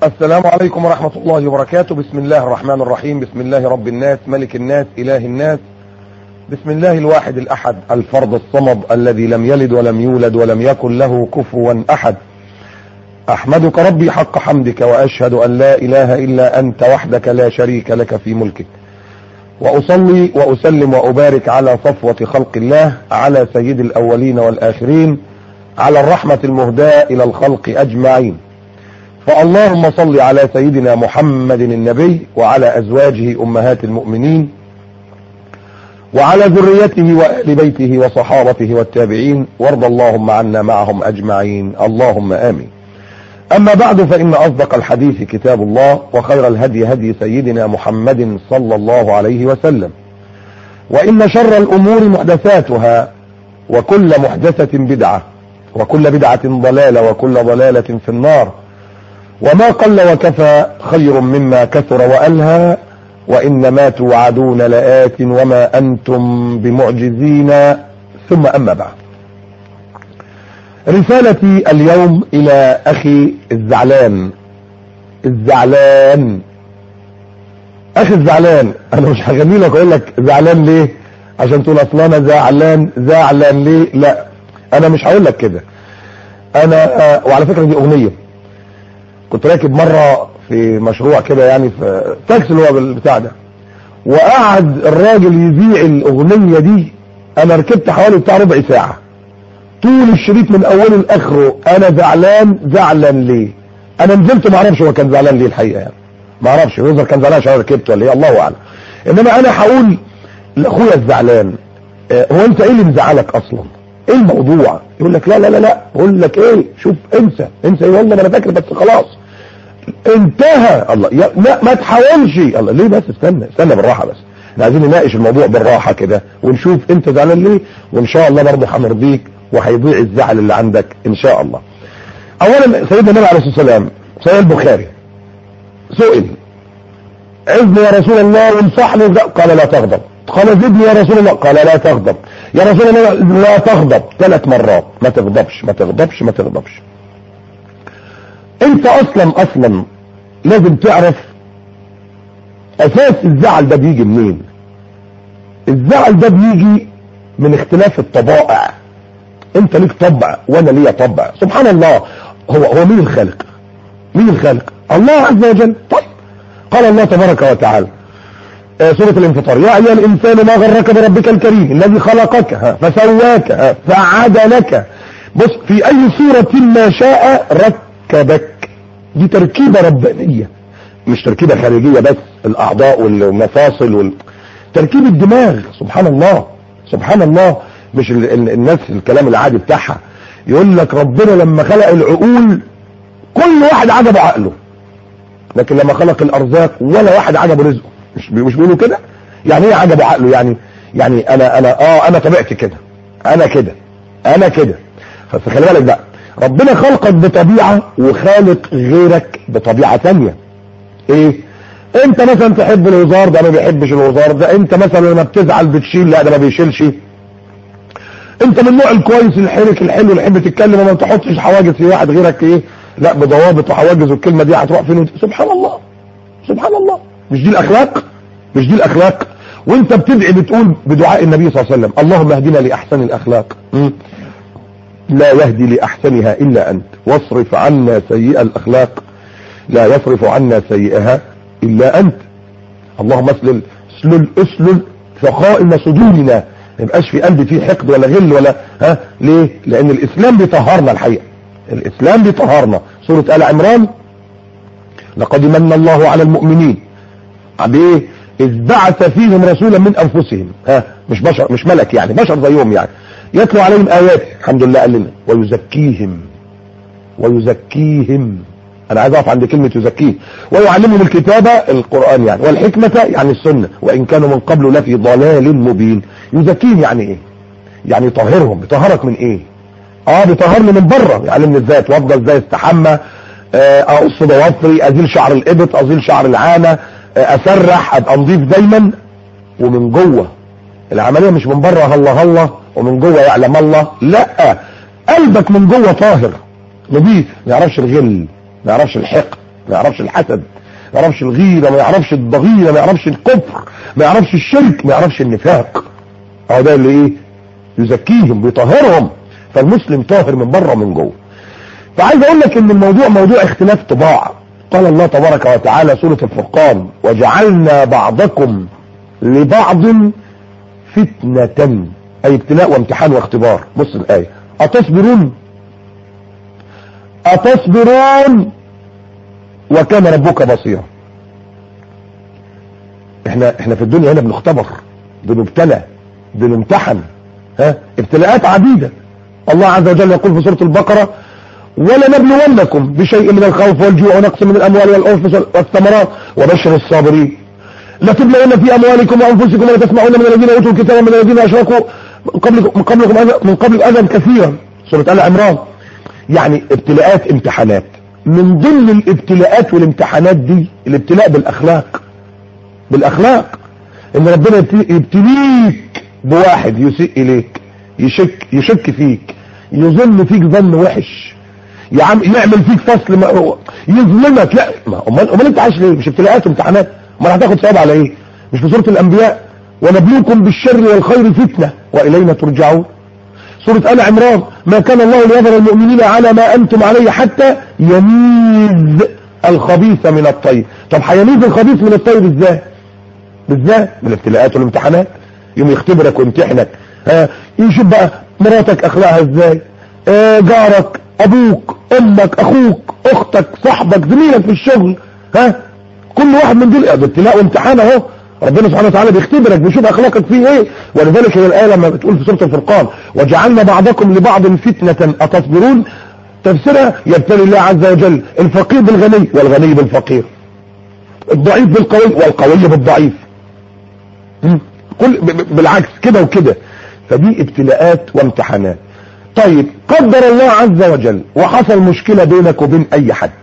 السلام عليكم ورحمة الله وبركاته. بسم الله الرحمن الرحيم. بسم الله رب الناس ملك الناس إله الناس. بسم الله الواحد الأحد الفرد الصمد الذي لم يلد ولم يولد ولم يكن له كفوا أحد. أحمدك ربي حق حمدك وأشهد أن لا إله إلا أنت وحدك لا شريك لك في ملكك، وأصلي وأسلم وأبارك على صفوة خلق الله، على سيد الأولين والآخرين، على الرحمة المهداة إلى الخلق أجمعين. فاللهم صل على سيدنا محمد النبي وعلى أزواجه أمهات المؤمنين وعلى ذريته وآل بيته وصحابته والتابعين، وارض اللهم عنا معهم أجمعين، اللهم آمين. أما بعد، فإن أصدق الحديث كتاب الله، وخير الهدي هدي سيدنا محمد صلى الله عليه وسلم، وإن شر الأمور محدثاتها، وكل محدثة بدعة، وكل بدعة ضلالة، وكل ضلالة في النار. وما قل وكفى خير مما كثر وألهى، وإنما توعدون لآت وما أنتم بمعجزين. ثم أما بعد، رسالتي اليوم إلى أخي الزعلان. أخي الزعلان، أنا مش هغني لك أقول لك زعلان ليه عشان تقول أصلا أنا زعلان ليه. لا، أنا مش هقول لك كده. أنا وعلى فكرة دي أغنية كنت راكب مرة في مشروع كده، يعني في تاكسي اللي هو بالبتاع ده، وقعد الراجل يذيع الأغنية دي. أنا ركبت حوالي بتاع ربع ساعة، طول الشريط من أوله لآخره أنا زعلان ليه. أنا نزلت ما أعرفش هو كان زعلان ليه الحقيقة، يعني ما أعرفش يظهر كان زعلان عشان ركبت ولا إيه، الله أعلم. إنما أنا هقول لأخويا الزعلان، هو أنت إيه اللي مزعلك أصلا؟ إيه الموضوع؟ يقول لك لا بقول لك إيه، شوف انسى إيه، والله ما أنا فاكر بس خلاص انتهى. الله لا ما تحاولش. الله ليه بس؟ استنى بالراحه، بس احنا عايزين نناقش الموضوع بالراحه كده ونشوف انت زعلان ليه، وان شاء الله برضه هنرضيك وهيضيع الزعل اللي عندك ان شاء الله. اولا سيدنا النبي عليه الصلاه والسلام، صحيح البخاري، سئل عزني يا رسول الله وانصحني، قال لا تغضب. قال زدني يا رسول الله، قال لا تغضب. يا رسول الله لا تغضب 3 مرات، ما تغضبش. انت اصلا لازم تعرف اساس الزعل ده بيجي منين. الزعل ده بيجي من اختلاف الطبائع. انت ليك طبع وانا ليا طبع، سبحان الله. هو مين الخالق؟ الله عز وجل. طيب قال الله تبارك وتعالى سورة الانفطار: يا ايها الانسان ما غرك بربك الكريم الذي خلقك فسواك فعدلك. بص، في اي صورة ما شاء ركبك. دي تركيبة ربانية، مش تركيبة خارجية بس، الاعضاء والمفاصل تركيب الدماغ. سبحان الله. مش الناس الكلام العادي بتاعها يقول لك ربنا لما خلق العقول كل واحد عجبه عقله، لكن لما خلق الارزاق ولا واحد عجبه رزقه. مش بيقولوا كده؟ يعني ايه عجبه عقله؟ يعني انا طبيعتي كده، انا كده. فخلي بالك بقى، ربنا خلقك بطبيعة وخالق غيرك بطبيعة ثانية. ايه؟ انت مثلا تحب الوزار، ده ما بيحبش الوزار ده. انت مثلا لما بتزعل بتشيل، لا ده ما بيشيلش. انت من النوع الكويس الحرك الحلو اللي يحب تتكلم وما تحطش حواجز في واحد غيرك، ايه لا بضوابط وحواجز، والكلمة دي هتروح فين؟ سبحان الله. مش دي الاخلاق؟ وانت بتدعي بتقول بدعاء النبي صلى الله عليه وسلم: اللهم اهدنا لاحسن الاخلاق، لا يهدي لأحسنها إلا أنت، واصرف عنا سيئة الأخلاق، لا يصرف عنا سيئها إلا أنت. اللهم اسلل فخائم صدورنا، ما يبقاش في قلبي فيه حقد ولا غل ولا ليه؟ لأن الإسلام بيطهرنا الحقيقة. سورة آل عمران: لقد من الله على المؤمنين بإيه؟ إذ بعث فيهم رسولا من أنفسهم، مش بشر، مش ملك، يعني بشر زيهم، يعني يتلو عليهم آياته. الحمد لله قال لنا ويزكيهم. أنا عايز أقف عند كلمة يزكيهم. ويعلمهم الكتابة، القرآن يعني، والحكمة يعني السنة، وإن كانوا من قبل لفي ضلال مبين. يزكيهم يعني إيه؟ يعني يطهرهم. بيطهرك من إيه؟ بيطهرني من بره، يعلمني إزاي أتوضى، إزاي استحمى، أقص ضوافري، أزيل شعر الإبط، أزيل شعر العانة، أسرح، أبقى نظيف دايما. ومن جوه العملية مش من بره هلا ومن جوه يعلم الله، لا، قلبك من جوه طاهر نظيف، ما يعرفش الغل، ما يعرفش الحقد، ما يعرفش الحسد، ما يعرفش الغيرة، ما يعرفش الضغيرة، ما يعرفش الكفر، ما يعرفش الشرك، ما يعرفش النفاق. هو ده اللي ايه؟ يزكيهم بيطهرهم. فالمسلم طاهر من بره ومن جوه. فعايز اقول لك ان الموضوع موضوع اختلاف طباع. قال الله تبارك وتعالى سورة الفرقان: وجعلنا بعضكم لبعض فتنة، اي ابتلاء وامتحان واختبار. بص الآية: اتصبرون وكان ربك بصيرا. احنا في الدنيا هنا بنختبر، بنبتلى، بنمتحن، ابتلاءات عديدة. الله عز وجل يقول في سورة البقرة: ولنبلونكم بشيء من الخوف والجوع ونقص من الاموال والانفس والثمرات وبشر الصابرين. لتبلون في اموالكم وانفسكم ولتسمعون من الذين اوتوا الكتاب من الذين اشركوا من قبل اذى كثيرا. سورة آل عمران. يعني ابتلاءات، امتحانات. من ضمن الابتلاءات والامتحانات دي الابتلاء بالاخلاق. ان ربنا يبتليك بواحد يسيء اليك، يشك فيك، يظن فيك ظن وحش، يعمل فيك فصل، يظلمك. لا، امال انت عايش ليه؟ مش ابتلاءات وامتحانات؟ امال هتاخد ثواب على ايه؟ مش في سورة الانبياء: ونبلوكم بالشر والخير فتنة والينا ترجعون. سورة آل عمران: ما كان الله ليذر المؤمنين على ما انتم عليه حتى يميز الخبيث من الطيب. طب هيميز الخبيث من الطيب ازاي؟ من الابتلاءات والامتحانات. يوم يختبرك ويمتحنك، يشوف بقى مراتك اخلاقها ازاي، جارك، ابوك، امك، اخوك، اختك، صاحبك، زميلك في الشغل، كل واحد من دول ابتلاء وامتحان اهو. ربنا سبحانه وتعالى بيختبرك، بيشوف اخلاقك فيه ايه. ولذلك هي الايه لما بتقول في سوره الفرقان: وجعلنا بعضكم لبعض فتنه اتصبرون، تفسيرها: يبتلي الله عز وجل الفقير بالغني والغني بالفقير، الضعيف بالقوي والقوي بالضعيف، بالعكس كده وكده. فدي ابتلاءات وامتحانات. طيب قدر الله عز وجل وحصل مشكلة بينك وبين اي حد،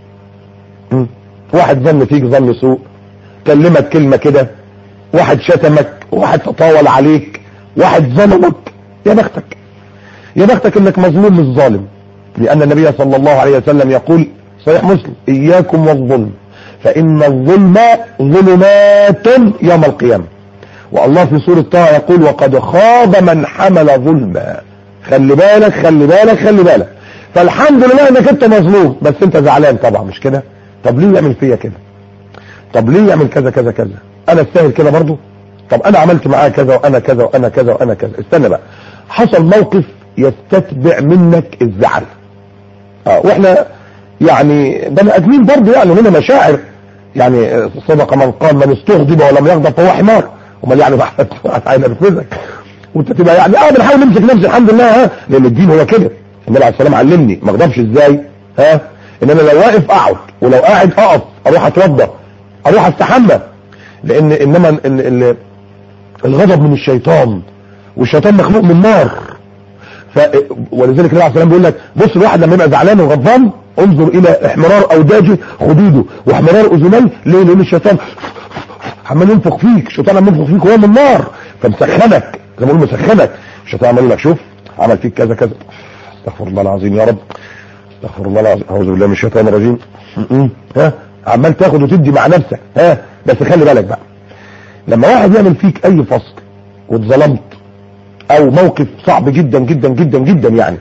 واحد ظن فيك ظن سوء، كلمك كلمة كده، واحد شتمك، واحد تطاول عليك، واحد ظلمك، يا بختك انك مظلوم مش ظالم. لان النبي صلى الله عليه وسلم يقول صحيح مسلم: اياكم والظلم فان الظلم ظلمات يوم القيامة. والله في سورة طه يقول: وقد خاب من حمل ظلما. خلي بالك. فالحمد لله انك انت مظلوم، بس انت زعلان طبعا، مش كده؟ طب ليه يعمل فيا كده؟ طب ليه يعمل كذا كذا كذا؟ انا استاهل كده برضه؟ طب انا عملت معاه كذا وانا كذا وانا كذا وانا كذا. استنى بقى، حصل موقف يستتبع منك الزعل. واحنا يعني بني ادمين برضه، يعني هنا مشاعر. يعني صدق من قال: من استغضب ولم يغضب فهو حمار. امال يعني هينرفزك وانت تبقى يعني بنحاول نمسك نفسي الحمد لله، لان الدين هو كده. النبي عليه السلام علمني ما اغضبش ازاي، ان انا لو واقف اقعد، ولو قاعد اقف، اروح اتوضى، اروح استحمى. لان انما الغضب من الشيطان، والشيطان مخلوق من نار. ولذلك النبي عليه السلام بيقول لك: بص، الواحد لما يبقى زعلان وغضبان انظر الى احمرار اوداجه خدوده واحمرار اذنيه. ليه؟ لان الشيطان عمال ينفخ فيك، الشيطان عمال ينفخ فيك وهو من نار، فمسخنك زي ما بقول مسخنك. الشيطان عمال يقول لك: شوف عمل فيك كذا كذا، استغفر الله العظيم يا رب، استغفر الله العظيم، اعوذ بالله من الشيطان الرجيم. عمال تاخد وتدي مع نفسك. بس خلي بالك بقى، لما واحد يعمل فيك اي فصل واتظلمت او موقف صعب جدا جدا جدا جدا، يعني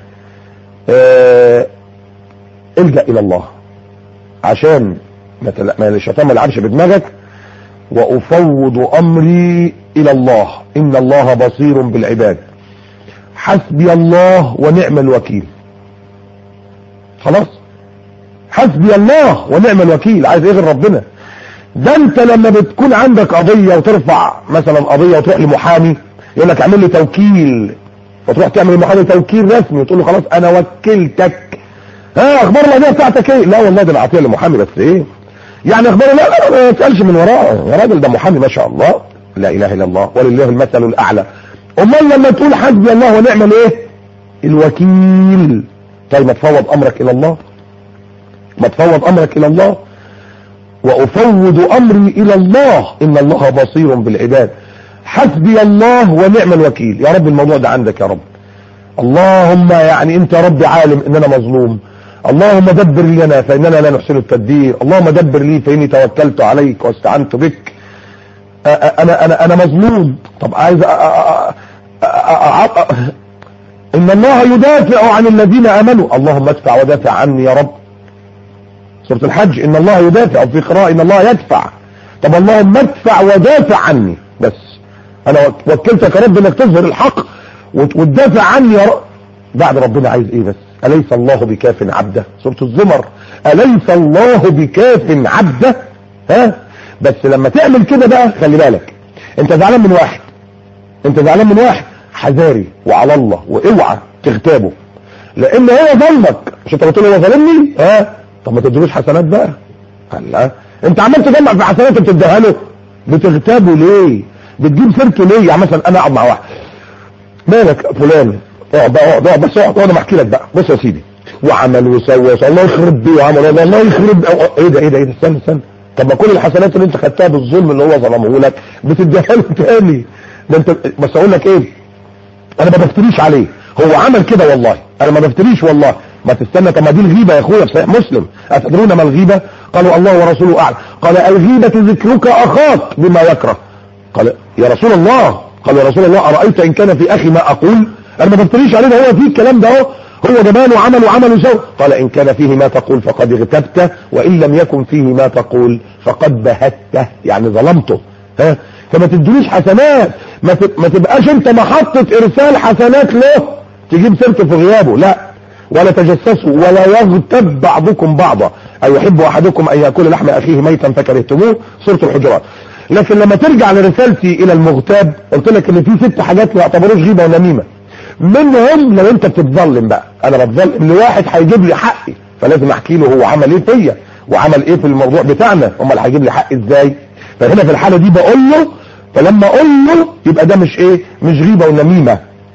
الجأ الى الله عشان ما الشيطان ما يلعبش بدماغك. وافوض امري الى الله ان الله بصير بالعباد، حسبي الله ونعم الوكيل. خلاص، حسبي الله ونعم الوكيل. عايز ايه غير ربنا؟ ده انت لما بتكون عندك قضية وترفع مثلا قضية وتروح لمحامي يقول لك اعمل لي توكيل، فتروح تعمل لمحامي توكيل رسمي وتقول له خلاص انا وكلتك، اخبار القضية بتاعتك ايه؟ لا والله ده انا عاطيها لمحامي، بس ايه يعني اخباره؟ لا ما تسالش من وراه، يا راجل ده محامي ما شاء الله، لا اله الا الله ولله المثل الاعلى. امال لما تقول حسبي الله ونعم الايه؟ الوكيل. طيب ما تفوض امرك الى الله، ما تفوض امرك الى الله. وافوض امري الى الله ان الله بصير بالعباد، حسبي الله ونعم الوكيل. يا رب الموضوع ده عندك يا رب، اللهم يعني انت يا رب عالم ان انا مظلوم، اللهم دبر لنا فإننا لا نحسن التدبير، اللهم دبر لي فإني توكلت عليك واستعنت بك. أنا مظلوم. طب عايز إن الله يدافع عن الذين آمنوا، اللهم ادفع ودافع عني يا رب. سورة الحج إن الله يدافع، في قراءة إن الله يدفع. طب اللهم ادفع ودافع عني، بس أنا وكلتك يا رب إنك تظهر الحق وتدافع عني يا رب. بعد ربنا عايز إيه بس؟ أليس الله بكاف عبده؟ سورة الزمر أليس الله بكاف عبده؟ ها؟ بس لما تعمل كده بقى خلي بالك، انت زعلان من واحد، حذاري وعلى الله واوعى تغتابه، لان هو ظلمك. مش انت بتقول هو ظالمني؟ ها؟ طب ما تديلوش حسنات بقى. الله، انت عمال تجمع في حسنات وبتديها له، بتغتابه ليه؟ بتجيب سيرته ليه؟ يعني مثلا انا اقعد مع واحد، مالك فلان؟ اقعد بس اقعد انا احكي لك بقى. بص يا سيدي، وعمل وسوى، الله يخرب بيه وعمل، الله يخرب. ايه ده استنى. طب ما كل الحسنات اللي انت خدتها بالظلم اللي هو ظلمه لك بتديها له تاني. ده انت بس اقول لك ايه، انا ما بفتريش عليه، هو عمل كده والله، انا ما بفتريش والله. ما تستنى، طب ما دي الغيبه يا اخويا في صحيح مسلم، اتدرون ما الغيبه؟ قالوا الله ورسوله اعلم. قال الغيبه ذكرك اخاك بما يكره. قال يا رسول الله، ارايت ان كان في اخي ما اقول؟ انا ما بفتريش عليه، ده هو فيه الكلام ده اهو، هو جبان وعمل وسوى. قال ان كان فيه ما تقول فقد اغتبته، وان لم يكن فيه ما تقول فقد بهته، يعني ظلمته. ها؟ فما تدلوش حسنات، ما تبقاش انت محطة ارسال حسنات له تجيب سيرته في غيابه، لا. ولا تجسسوا ولا يغتب بعضكم بعضا، اي يحب احدكم ان ياكل لحم اخيه ميتا فكرهتموه، سورة الحجرات. لكن لما ترجع لرسالتي الى المغتاب، قلت لك ان في 6 حاجات ما يعتبروش غيبه ونميمه. منهم لو انت بتتظلم بقى، انا بتظلم لواحد هيجيب لي حقي، فلازم احكي له هو عمل ايه فيا وعمل ايه في الموضوع بتاعنا، امال هيجيب لي حقي ازاي؟ فهنا في الحاله دي بقول له، فلما اقول له يبقى ده مش غيبه ونميمه.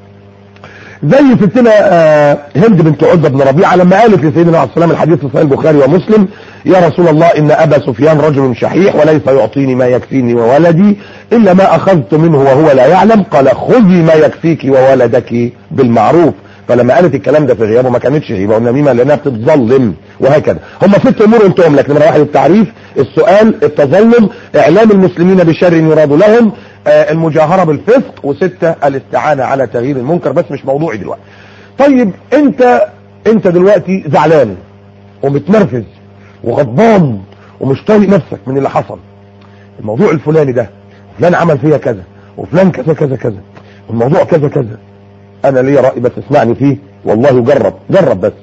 زي ستنا هند بنت عتبة بن ربيعة لما قالت لسيدنا عليه السلام، الحديث في صحيح البخاري ومسلم، يا رسول الله ان ابا سفيان رجل شحيح وليس يعطيني ما يكفيني وولدي الا ما اخذت منه وهو لا يعلم. قال خذي ما يكفيك وولدك بالمعروف. فلما قالت الكلام ده في غيابه ما كانتش غيبه ونميمه، لانها بتتظلم. وهكذا هم 6 امور انتم لك. نمره 1 التعريف، السؤال، التظلم، اعلام المسلمين بشر يراد لهم، المجاهره بالفسق، و6 الاستعانه على تغيير المنكر. بس مش موضوعي دلوقتي. طيب انت دلوقتي زعلان ومتنرفز وغضبان ومش طايق نفسك من اللي حصل، الموضوع الفلاني ده، فلان عمل فيا كذا وفلان كذا كذا كذا والموضوع كذا كذا. انا ليا رأي بس اسمعني فيه والله، جرب بس.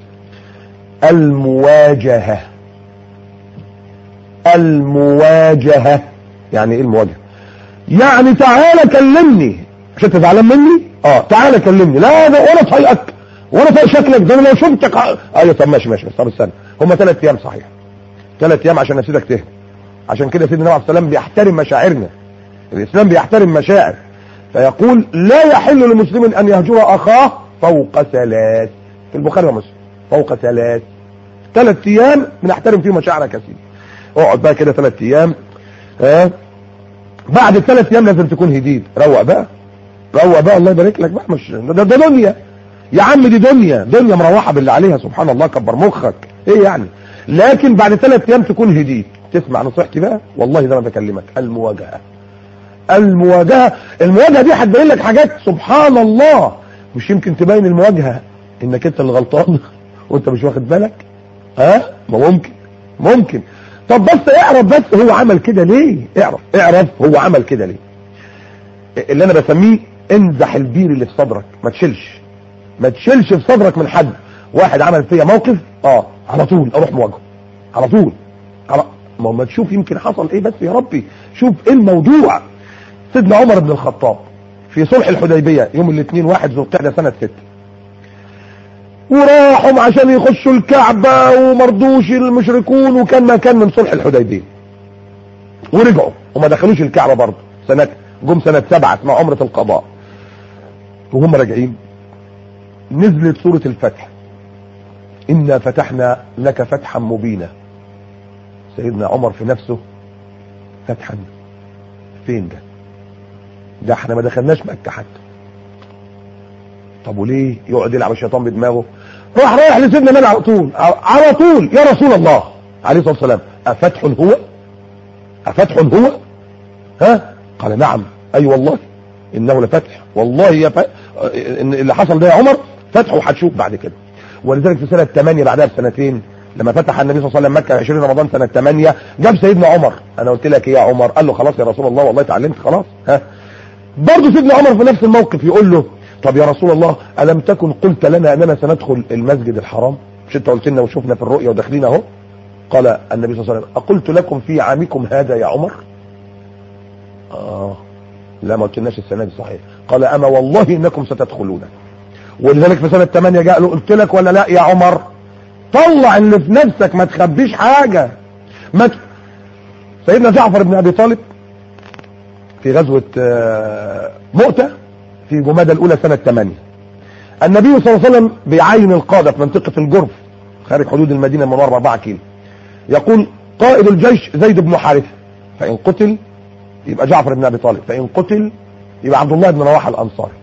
المواجهة يعني ايه المواجهة؟ يعني تعالى كلمني، مش انت زعلان مني؟ تعالى كلمني. لا ده وانا طايقك وانا طايق شكلك، ده انا لو شفتك ايوه. طب ماشي بس طب استنى، هم 3 ايام صحيح، 3 ايام عشان نفسيتك تهدى. عشان كده سيدنا عليه السلام بيحترم مشاعرنا، الاسلام بيحترم مشاعر، فيقول لا يحل لمسلم ان يهجر اخاه فوق 3. في البخاري ومسلم فوق 3. 3 ايام بنحترم فيه مشاعرك يا سيدي. اقعد بقى كده 3 ايام. بعد ال3 ايام لازم تكون هديد، روق بقى الله يبارك لك بقى. مش ده دنيا يا عم، دي دنيا مروحه باللي عليها، سبحان الله، كبر مخك ايه يعني. لكن بعد 3 ايام تكون هديد، تسمع نصيحتي بقى والله زي ما بكلمك. المواجهه دي هتبين لك حاجات سبحان الله. مش يمكن تبين المواجهه انك انت اللي غلطان وانت مش واخد بالك؟ ما ممكن. طب بس اعرف بس هو عمل كده ليه، اعرف هو عمل كده ليه. اللي انا بسميه انزح البير اللي في صدرك، ما تشيلش في صدرك من حد. واحد عمل فيا موقف، على طول اروح مواجهه، على طول. ما تشوف يمكن حصل ايه بس يا ربي، شوف ايه الموضوع. سيدنا عمر بن الخطاب في صلح الحديبيه يوم الاثنين 1 ذو القعده سنه 6، وراحوا عشان يخشوا الكعبه ومرضوش المشركون، وكان ما كان من صلح الحديبيه، ورجعوا وما دخلوش الكعبه برضه. جم سنه 7 اسمها عمره القضاء. وهم راجعين نزلت سوره الفتح، انا فتحنا لك فتحا مبينا. سيدنا عمر في نفسه، فتحا فين ده احنا ما دخلناش مكة حتى. طب وليه يقعد يلعب الشيطان بدماغه؟ رايح لسيدنا النبي على طول يا رسول الله عليه الصلاه والسلام، افتح هو؟ افتح هو؟ ها؟ قال نعم، اي والله انه لفتح، والله ان اللي حصل ده يا عمر فتح، وهتشوف بعد كده. ولذلك في سنه 8 بعدها بسنتين لما فتح النبي صلى الله عليه وسلم مكه 20 رمضان سنه 8 جاب سيدنا عمر. انا قلت لك ايه يا عمر؟ قال له خلاص يا رسول الله والله اتعلمت خلاص. ها؟ برضه سيدنا عمر في نفس الموقف يقول له طب يا رسول الله الم تكن قلت لنا اننا سندخل المسجد الحرام؟ مش انت قلت لنا وشفنا في الرؤيا وداخلين اهو؟ قال النبي صلى الله عليه وسلم اقلت لكم في عامكم هذا يا عمر؟ لا ما قلتلناش السنه دي صحيح. قال اما والله انكم ستدخلون. ولذلك في سنه 8 جاء له قلت لك ولا لا يا عمر؟ طلع اللي في نفسك، ما تخبيش حاجه. سيدنا جعفر بن ابي طالب في غزوه مؤتة في جمادى الاولى سنه 8 النبي صلى الله عليه وسلم بيعين القاده في منطقه الجرف خارج حدود المدينه المنوره 4 كيلو. يقول قائد الجيش زيد بن حارثه، فان قتل يبقى جعفر بن ابي طالب، فان قتل يبقى عبد الله بن رواحه الانصاري.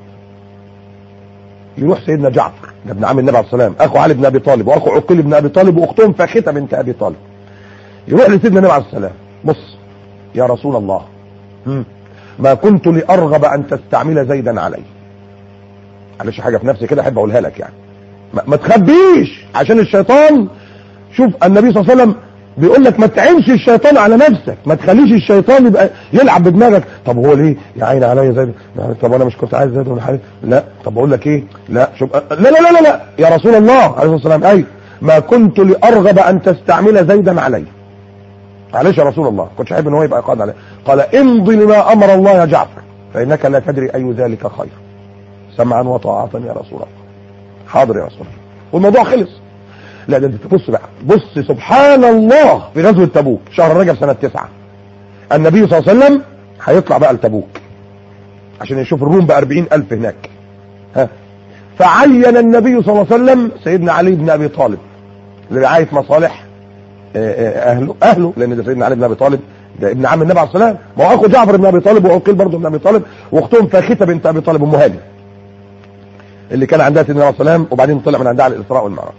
يروح سيدنا جعفر ده ابن عم النبي عليه الصلاه والسلام، اخو علي بن ابي طالب واخو عقيل بن ابي طالب واختهم فاخته بنت ابي طالب. يروح لسيدنا النبي عليه الصلاه والسلام، بص يا رسول الله ما كنت لارغب ان تستعمل زيدا علي. معلش حاجه في نفسي كده احب اقولها لك يعني، ما تخبيش عشان الشيطان. شوف النبي صلى الله عليه وسلم بيقول لك ما تعينش الشيطان على نفسك، ما تخليش الشيطان يبقى يلعب بدماغك. طب هو ليه يا عيني عليا زيد؟ طب انا مش كنت عايز زيد ولا حاجه؟ لا. طب اقول لك ايه؟ لا شوف، لا لا لا لا يا رسول الله عليه الصلاه والسلام، اي ما كنت لارغب ان تستعمل زيدا علي. معلش يا رسول الله كنتش احب ان هو يبقى قائد عليه. قال امضي لما امر الله يا جعفر فانك لا تدري اي ذلك خير. سمعا وطاعه يا رسول الله. حاضر يا رسول الله. والموضوع خلص. لا ده انت بص بقى، بص سبحان الله، في غزوه تبوك شهر رجب سنه 9 النبي صلى الله عليه وسلم هيطلع بقى لتبوك عشان يشوف الروم ب40,000 هناك. ها؟ فعين النبي صلى الله عليه وسلم سيدنا علي بن ابي طالب لرعايه مصالح اهله، لان ده سيدنا علي بن ابي طالب ده ابن عم النبي عليه الصلاه والسلام، ما هو اخو جعفر بن ابي طالب وعقيل برضه بن ابي طالب واختهم فاخته بنت ابي طالب ام هاني اللي كان عندها سيدنا عليه الصلاه والسلام وبعدين طلع من عندها على الاسراء والمعراج.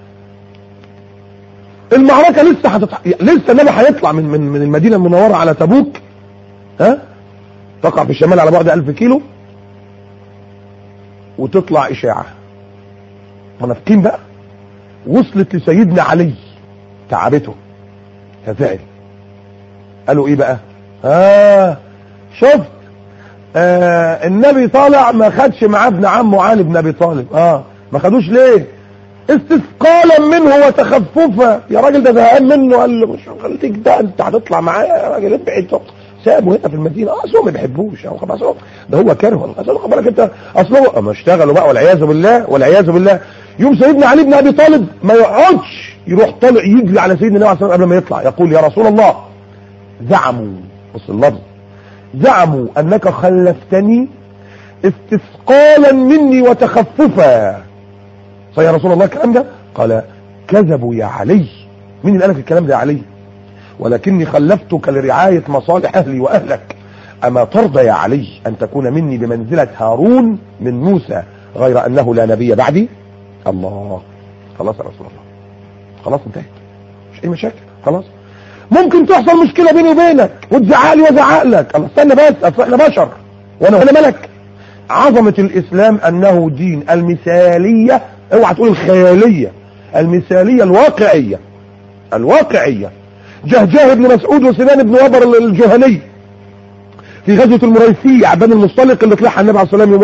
المعركه لسه النبي هيطلع من المدينه المنوره على تبوك. ها؟ تقع في الشمال على بعد 1000 كيلو وتطلع اشاعه منافقين بقى وصلت لسيدنا علي، تعبته فزعل. قالوا ايه بقى؟ شفت النبي طالع ما خدش معاه ابن عمه علي بن ابي طالب. ما خدوش ليه؟ استثقالا منه وتخففا. يا راجل ده زهقان منه، قال له مش خليك ده انت هتطلع معايا يا راجل ابعد. سابه هنا في المدينه. اصله ما بيحبوش يعني، خلاص ده هو كاره. خد بالك انت، اصله ما اشتغلوا بقى والعياذ بالله والعياذ بالله. يوم سيدنا علي بن ابي طالب ما يقعدش، يروح طالع يجري على سيدنا النبي عليه الصلاه والسلام قبل ما يطلع، يقول يا رسول الله زعموا، بص اللفظ، زعموا انك خلفتني استثقالا مني وتخففا. فيا رسول الله الكلام ده؟ قال كذبوا يا علي. مين اللي قالك الكلام ده يا علي؟ ولكني خلفتك لرعاية مصالح أهلي وأهلك. أما ترضى يا علي أن تكون مني بمنزلة هارون من موسى غير أنه لا نبي بعدي؟ الله. خلاص يا رسول الله، خلاص انتهت، مش أي مشاكل، خلاص. ممكن تحصل مشكلة بيني وبينك وتزعق لي وازعق لك، الله استنى بس، احنا بشر وانا ملك. عظمة الإسلام أنه دين المثالية، اوعى تقول الخيالية، المثالية الواقعية. الواقعية. جهجاه بن مسعود وسنان بن وبر الجهني في غزوة المريسية عبان المصطلق اللي طلعها النبي عليه الصلاة والسلام يوم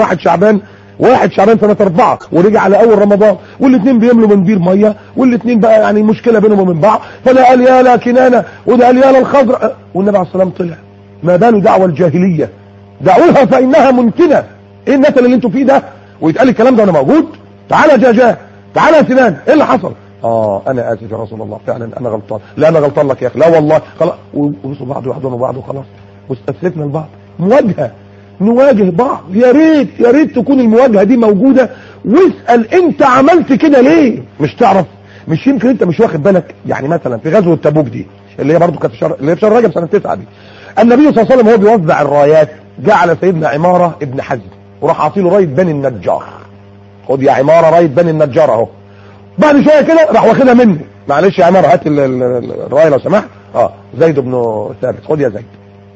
1 شعبان سنة 4 ورجع على أول رمضان، والاثنين بيملوا من بير مية، والاثنين بقى يعني مشكلة بينهم وبين بعض، فده قال يا لا كنانة وده قال يا لا الخضر، والنبي عليه الصلاة والسلام طلع. ما بال دعوة الجاهلية؟ دعوها فإنها منتنة. ايه النتن اللي انتوا فيه ده؟ ويتقال الكلام ده وانا موجود؟ تعالى يا جهجاه، تعالى يا سنان، ايه اللي حصل؟ انا اسف يا رسول الله، فعلا انا غلطان. لا انا غلطان لك يا اخي، لا والله، خلاص. وبصوا بعض ويحضنوا بعض وخلاص، واستسلفنا لبعض. مواجهه، نواجه بعض. يا ريت تكون المواجهه دي موجوده. واسال انت عملت كده ليه؟ مش تعرف، مش يمكن انت مش واخد بالك. يعني مثلا في غزوه تبوك دي اللي هي برضه كانت في شهر رجب سنه 9 دي، النبي صلى الله عليه وسلم وهو بيوزع الرايات جاء على سيدنا عماره ابن حزم وراح عاطيله رايه بني النجار. خد يا عماره رايه بني النجار اهو. بعد شويه كده راح واخدها مني. معلش يا عمار هات الروايه لو سمحت. زيد بن ثابت، خد يا زيد.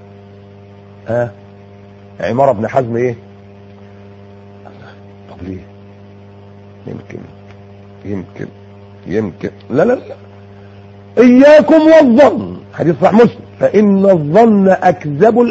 عمارة بن حزم ايه؟ طب ليه؟ يمكن لا اياكم والظن، حديث صحيح مسلم، فان الظن اكذب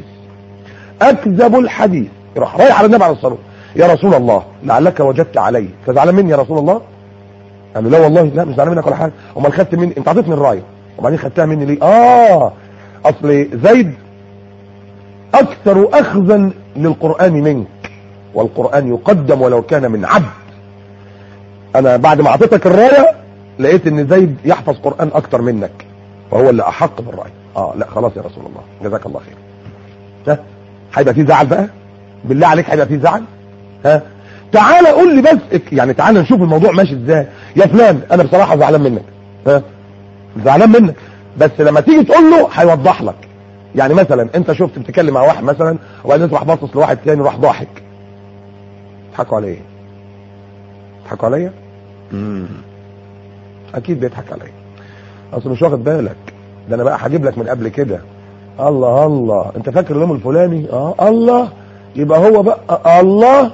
الحديث. رايح على النبي عليه الصلاه والسلام، يا رسول الله لعلك وجدت علي فزعلان مني يا رسول الله؟ قال له لا والله لا مش زعلان منك ولا حاجه. امال خدت مني؟ انت عطيتني الرايه وبعدين خدتها مني ليه؟ اصل زيد اكثر اخذا للقران منك، والقران يقدم ولو كان من عبد. انا بعد ما اعطيتك الرايه لقيت ان زيد يحفظ قران اكتر منك وهو اللي احق بالرايه. لا خلاص يا رسول الله جزاك الله خير. هيبقى في زعل بقى؟ بالله عليك هيبقى في زعل؟ تعال قول لي بس، يعني تعال نشوف الموضوع ماشي ازاي. يا فلان انا بصراحه زعلان منك، زعلان منك، بس لما تيجي تقول له هيوضح لك. يعني مثلا انت شفت بتتكلم مع واحد مثلا وبعدين تروح باصص لواحد تاني راح ضاحك، تضحكوا على ايه؟ تضحكوا عليا؟ اكيد بيضحك عليا، اصل مش واخد بالك. ده انا بقى هجيب لك من قبل كده. الله انت فاكر اليوم الفلاني؟ الله، يبقى هو بقى الله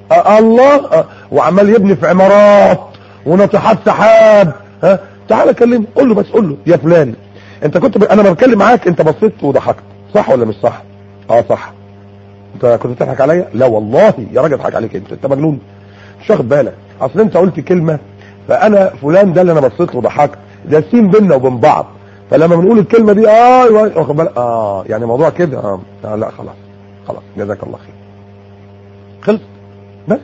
وعمال يبني في عمارات وناطحات سحاب. تعال كلمه، قول له بس، قول له يا فلان انت كنت انا بتكلم معاك انت بصيت وضحكت، صح ولا مش صح؟ صح. انت كنت بتضحك عليا؟ لا والله يا راجل اضحك عليك انت مجنون، مش واخد بالك. اصل انت قلت كلمه فانا فلان ده اللي انا بصيت له وضحكت، ده سين بيننا وبين بعض، فلما بنقول الكلمه دي واخد بالك يعني موضوع كده لا خلاص جزاك الله خير، خلص بس.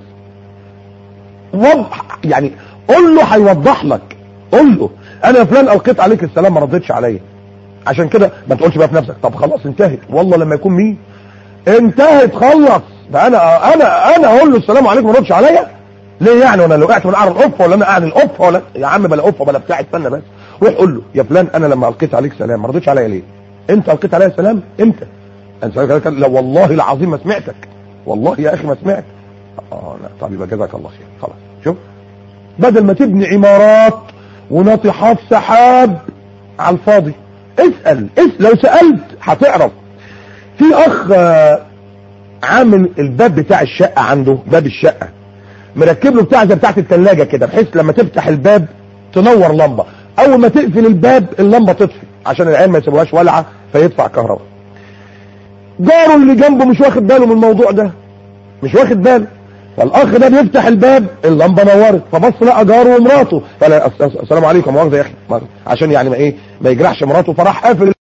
وضح يعني، قول له هيوضح لك. قول له انا فلان القيت عليك السلام ما ردتش عليا، عشان كده ما تقولش بقى في نفسك طب خلاص انتهت. والله لما يكون مين انتهت خلص ده انا اقول له السلام عليكم ما ردش عليا ليه؟ يعني وانا لو وقعت من قعر القفه ولا انا قاعد القفه ولا يا عم بلا قفه بلا بتاع، استنى بس. روح قول له يا فلان انا لما القيت عليك سلام ما ردتش عليا ليه؟ انت القيت عليا السلام امتى؟ انت لا والله العظيم ما سمعتك، والله يا اخي ما سمعت. لا طب يبقى جزاك الله خير. خلاص شوف، بدل ما تبني عمارات وناطحات سحاب على الفاضي اسأل لو سألت هتعرف. في اخ عامل الباب بتاع الشقة عنده، باب الشقة مركب له بتاع زي بتاعت الثلاجة كده، بحيث لما تفتح الباب تنور لمبة، اول ما تقفل الباب اللمبة تطفي عشان العيال ما يسيبوهاش ولعة فيدفع كهرباء. جاره اللي جنبه مش واخد باله من الموضوع ده، مش واخد باله، فالاخ ده بيفتح الباب اللمبه نورت، فبص لقى جاره ومراته، فلا السلام عليكم مؤاخذه يا اخي، عشان يعني ما يجرحش مراته، فراح قافل